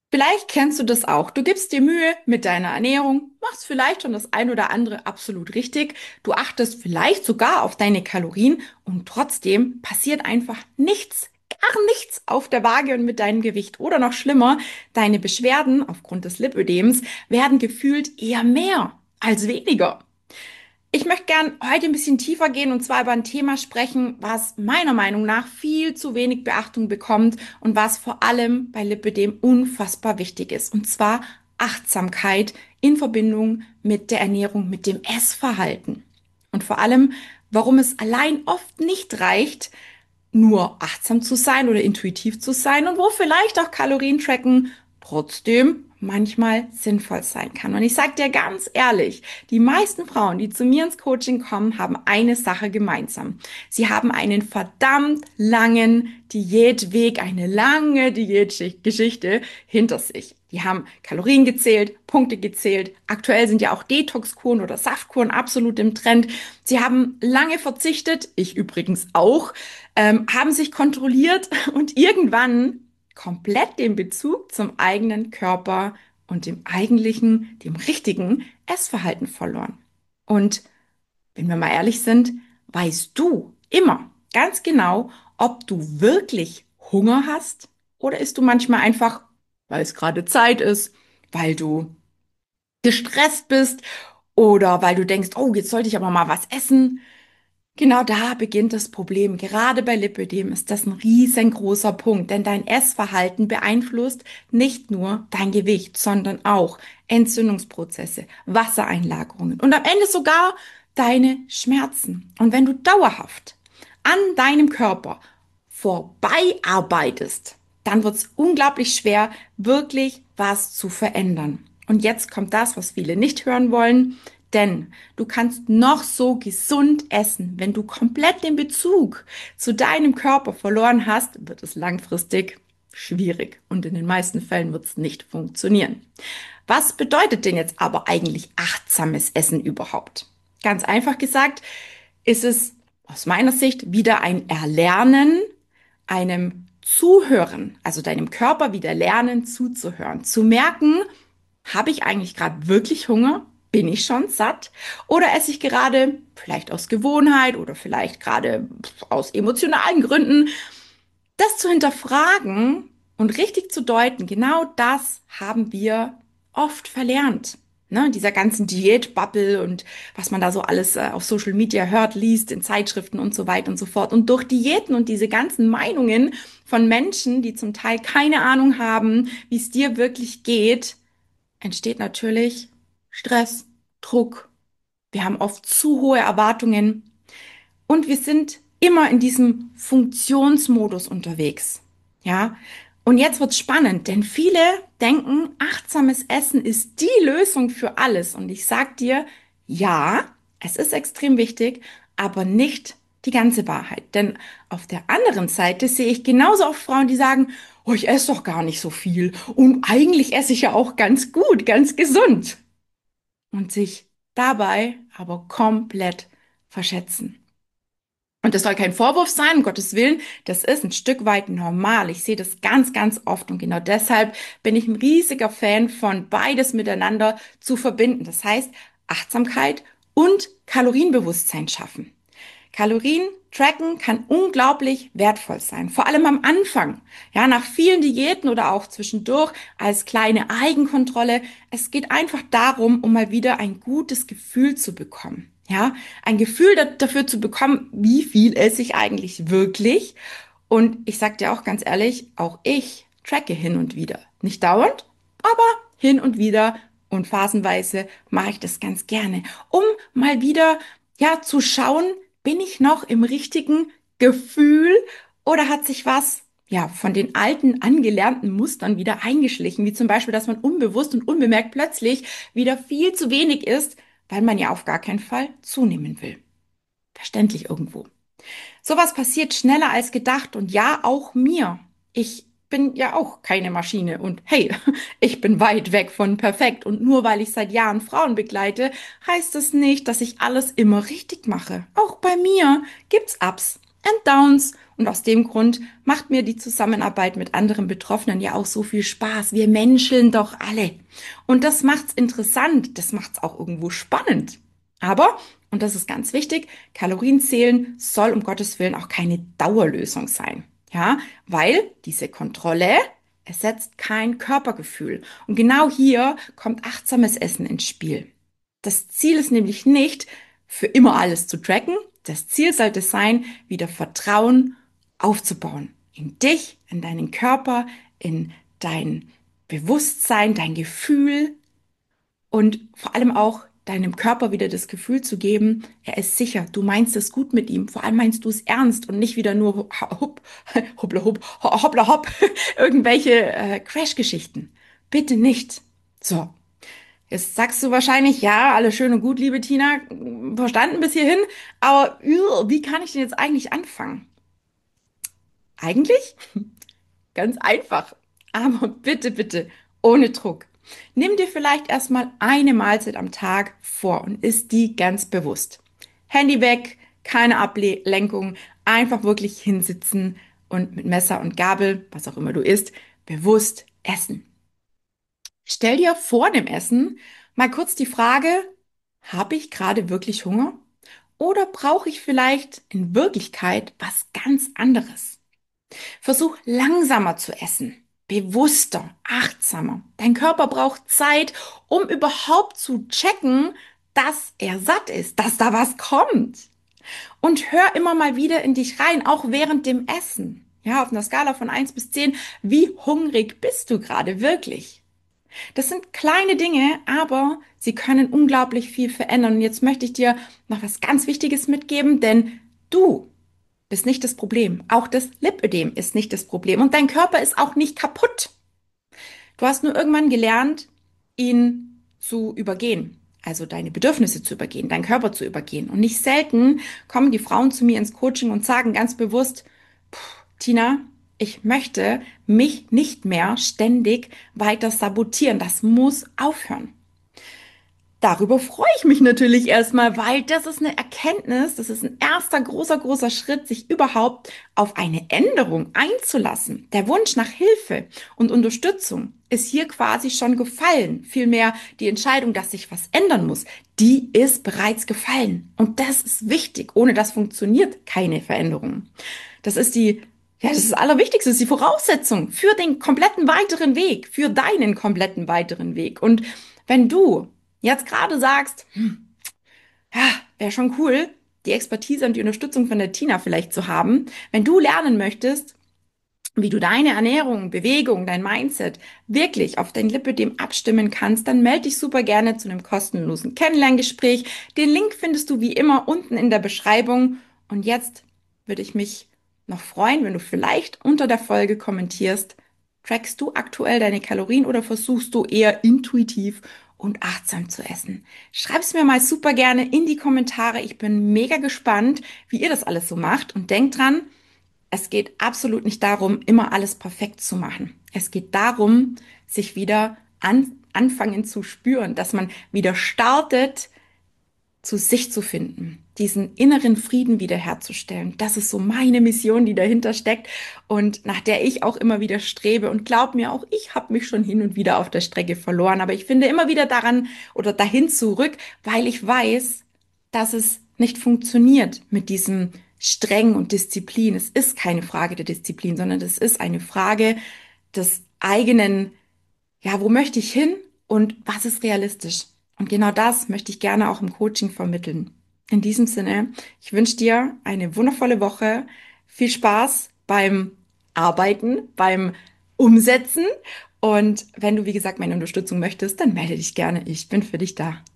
Vielleicht kennst du das auch. Du gibst dir Mühe mit deiner Ernährung, machst vielleicht schon das ein oder andere absolut richtig. Du achtest vielleicht sogar auf deine Kalorien und trotzdem passiert einfach nichts, gar nichts auf der Waage und mit deinem Gewicht. Oder noch schlimmer, deine Beschwerden aufgrund des Lipödems werden gefühlt eher mehr als weniger. Ich möchte gern heute ein bisschen tiefer gehen und zwar über ein Thema sprechen, was meiner Meinung nach viel zu wenig Beachtung bekommt und was vor allem bei Lipödem unfassbar wichtig ist. Und zwar Achtsamkeit in Verbindung mit der Ernährung, mit dem Essverhalten. Und vor allem, warum es allein oft nicht reicht, nur achtsam zu sein oder intuitiv zu sein und wo vielleicht auch Kalorientracken trotzdem manchmal sinnvoll sein kann. Und ich sage dir ganz ehrlich, die meisten Frauen, die zu mir ins Coaching kommen, haben eine Sache gemeinsam. Sie haben einen verdammt langen Diätweg, eine lange Diätgeschichte hinter sich. Die haben Kalorien gezählt, Punkte gezählt. Aktuell sind ja auch Detoxkuren oder Saftkuren absolut im Trend. Sie haben lange verzichtet, ich übrigens auch, haben sich kontrolliert und irgendwann komplett den Bezug zum eigenen Körper und dem eigentlichen, dem richtigen Essverhalten verloren. Und wenn wir mal ehrlich sind, weißt du immer ganz genau, ob du wirklich Hunger hast oder isst du manchmal einfach, weil es gerade Zeit ist, weil du gestresst bist oder weil du denkst, oh, jetzt sollte ich aber mal was essen. Genau da beginnt das Problem. Gerade bei Lipödem ist das ein riesengroßer Punkt, denn dein Essverhalten beeinflusst nicht nur dein Gewicht, sondern auch Entzündungsprozesse, Wassereinlagerungen und am Ende sogar deine Schmerzen. Und wenn du dauerhaft an deinem Körper vorbeiarbeitest, dann wird es unglaublich schwer, wirklich was zu verändern. Und jetzt kommt das, was viele nicht hören wollen. Denn du kannst noch so gesund essen. Wenn du komplett den Bezug zu deinem Körper verloren hast, wird es langfristig schwierig. Und in den meisten Fällen wird es nicht funktionieren. Was bedeutet denn jetzt aber eigentlich achtsames Essen überhaupt? Ganz einfach gesagt, ist es aus meiner Sicht wieder ein Erlernen, einem Zuhören, also deinem Körper wieder lernen zuzuhören, zu merken, habe ich eigentlich gerade wirklich Hunger? Bin ich schon satt? Oder esse ich gerade, vielleicht aus Gewohnheit oder vielleicht gerade aus emotionalen Gründen, das zu hinterfragen und richtig zu deuten, genau das haben wir oft verlernt. Ne, dieser ganzen Diätbubble und was man da so alles auf Social Media hört, liest, in Zeitschriften und so weiter und so fort. Und durch Diäten und diese ganzen Meinungen von Menschen, die zum Teil keine Ahnung haben, wie es dir wirklich geht, entsteht natürlich Stress, Druck. Wir haben oft zu hohe Erwartungen und wir sind immer in diesem Funktionsmodus unterwegs. Ja, und jetzt wird's spannend, denn viele denken, achtsames Essen ist die Lösung für alles. Und ich sag dir, ja, es ist extrem wichtig, aber nicht die ganze Wahrheit. Denn auf der anderen Seite sehe ich genauso oft Frauen, die sagen, oh, ich esse doch gar nicht so viel. Und eigentlich esse ich ja auch ganz gut, ganz gesund. Und sich dabei aber komplett verschätzen. Und das soll kein Vorwurf sein, um Gottes Willen. Das ist ein Stück weit normal. Ich sehe das ganz, ganz oft. Und genau deshalb bin ich ein riesiger Fan von beides miteinander zu verbinden. Das heißt, Achtsamkeit und Kalorienbewusstsein schaffen. Kalorien tracken kann unglaublich wertvoll sein, vor allem am Anfang. Ja, nach vielen Diäten oder auch zwischendurch als kleine Eigenkontrolle. Es geht einfach darum, um mal wieder ein gutes Gefühl zu bekommen. Ja, ein Gefühl dafür zu bekommen, wie viel esse ich eigentlich wirklich. Und ich sag dir auch ganz ehrlich, auch ich tracke hin und wieder. Nicht dauernd, aber hin und wieder und phasenweise mache ich das ganz gerne, um mal wieder, ja, zu schauen, bin ich noch im richtigen Gefühl oder hat sich was, ja, von den alten angelernten Mustern wieder eingeschlichen, wie zum Beispiel, dass man unbewusst und unbemerkt plötzlich wieder viel zu wenig isst, weil man ja auf gar keinen Fall zunehmen will. Verständlich irgendwo. Sowas passiert schneller als gedacht und ja, auch mir. Ich bin ja auch keine Maschine und hey, ich bin weit weg von perfekt und nur weil ich seit Jahren Frauen begleite, heißt es nicht, dass ich alles immer richtig mache. Auch bei mir gibt's Ups and Downs. Und aus dem Grund macht mir die Zusammenarbeit mit anderen Betroffenen ja auch so viel Spaß. Wir menscheln doch alle. Und das macht's interessant, das macht's auch irgendwo spannend. Aber, und das ist ganz wichtig, Kalorien zählen soll um Gottes Willen auch keine Dauerlösung sein. Ja, weil diese Kontrolle ersetzt kein Körpergefühl. Und genau hier kommt achtsames Essen ins Spiel. Das Ziel ist nämlich nicht, für immer alles zu tracken. Das Ziel sollte sein, wieder Vertrauen aufzubauen. In dich, in deinen Körper, in dein Bewusstsein, dein Gefühl und vor allem auch deinem Körper wieder das Gefühl zu geben, er ist sicher, du meinst es gut mit ihm, vor allem meinst du es ernst und nicht wieder nur hopp, hoppla hopp, hoppla hopp, irgendwelche Crash-Geschichten. Bitte nicht. So, jetzt sagst du wahrscheinlich, ja, alles schön und gut, liebe Tina, verstanden bis hierhin, aber wie kann ich denn jetzt eigentlich anfangen? Eigentlich ganz einfach, aber bitte, bitte, ohne Druck. Nimm dir vielleicht erstmal eine Mahlzeit am Tag vor und isst die ganz bewusst. Handy weg, keine Ablenkung, einfach wirklich hinsitzen und mit Messer und Gabel, was auch immer du isst, bewusst essen. Stell dir vor dem Essen mal kurz die Frage, habe ich gerade wirklich Hunger? Oder brauche ich vielleicht in Wirklichkeit was ganz anderes? Versuch langsamer zu essen, bewusster, achtsamer. Dein Körper braucht Zeit, um überhaupt zu checken, dass er satt ist, dass da was kommt. Und hör immer mal wieder in dich rein, auch während dem Essen. Ja, auf einer Skala von 1 bis 10, wie hungrig bist du gerade wirklich? Das sind kleine Dinge, aber sie können unglaublich viel verändern. Und jetzt möchte ich dir noch was ganz Wichtiges mitgeben, denn du bist nicht das Problem. Auch das Lipödem ist nicht das Problem. Und dein Körper ist auch nicht kaputt. Du hast nur irgendwann gelernt, ihn zu übergehen. Also deine Bedürfnisse zu übergehen, deinen Körper zu übergehen. Und nicht selten kommen die Frauen zu mir ins Coaching und sagen ganz bewusst, Tina, ich möchte mich nicht mehr ständig weiter sabotieren. Das muss aufhören. Darüber freue ich mich natürlich erstmal, weil das ist eine Erkenntnis, das ist ein erster großer Schritt, sich überhaupt auf eine Änderung einzulassen. Der Wunsch nach Hilfe und Unterstützung ist hier quasi schon gefallen. Vielmehr die Entscheidung, dass sich was ändern muss, die ist bereits gefallen. Und das ist wichtig. Ohne das funktioniert keine Veränderung. Das ist das ist das Allerwichtigste, das ist die Voraussetzung für den kompletten weiteren Weg, für deinen kompletten weiteren Weg. Und wenn du jetzt gerade sagst, ja, wäre schon cool, die Expertise und die Unterstützung von der Tina vielleicht zu haben, wenn du lernen möchtest, wie du deine Ernährung, Bewegung, dein Mindset wirklich auf dein Lipödem abstimmen kannst, dann melde dich super gerne zu einem kostenlosen Kennenlerngespräch. Den Link findest du wie immer unten in der Beschreibung. Und jetzt würde ich mich noch freuen, wenn du vielleicht unter der Folge kommentierst, trackst du aktuell deine Kalorien oder versuchst du eher intuitiv und achtsam zu essen? Schreib's mir mal super gerne in die Kommentare. Ich bin mega gespannt, wie ihr das alles so macht. Und denkt dran, es geht absolut nicht darum, immer alles perfekt zu machen. Es geht darum, sich wieder anfangen zu spüren, dass man wieder startet, zu sich zu finden, diesen inneren Frieden wiederherzustellen. Das ist so meine Mission, die dahinter steckt und nach der ich auch immer wieder strebe. Und glaub mir, auch ich habe mich schon hin und wieder auf der Strecke verloren, aber ich finde immer wieder daran oder dahin zurück, weil ich weiß, dass es nicht funktioniert mit diesem Streng und Disziplin. Es ist keine Frage der Disziplin, sondern es ist eine Frage des eigenen, ja, wo möchte ich hin und was ist realistisch? Und genau das möchte ich gerne auch im Coaching vermitteln. In diesem Sinne, ich wünsche dir eine wundervolle Woche, viel Spaß beim Arbeiten, beim Umsetzen und wenn du, wie gesagt, meine Unterstützung möchtest, dann melde dich gerne. Ich bin für dich da.